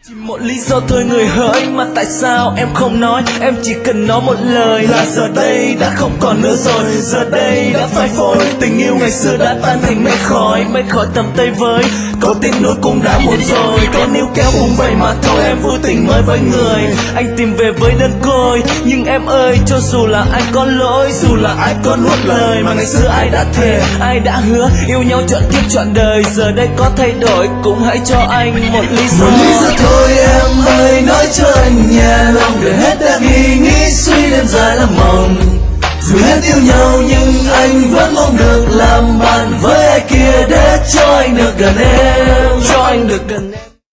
Chỉ một lý do thôi người hỡi, mà tại sao em không nói? Em chỉ cần nói một lời là giờ đây đã không còn nữa rồi. Giờ đây đã phai phôi, tình yêu ngày xưa đã tan thành mây khói tầm tay với. Có tiếc nuối cũng đã muộn rồi, có níu kéo cũng vậy mà thôi. Em vô tình mới với người, anh tìm về với đơn côi. Nhưng em ơi, cho dù là ai có lỗi, dù là ai có nuốt lời mà ngày xưa ai đã thề, ai đã hứa yêu nhau trọn kiếp trọn đời, giờ đây có thay đổi cũng hãy cho anh một lý do. Thôi em ơi, nói cho anh nhẹ lòng, để hết đã nghĩ suy đêm dài làm mộng. Dù hết yêu nhau nhưng anh vẫn mong được làm bạn với ai kia, để cho anh được gần em, cho anh được gần em.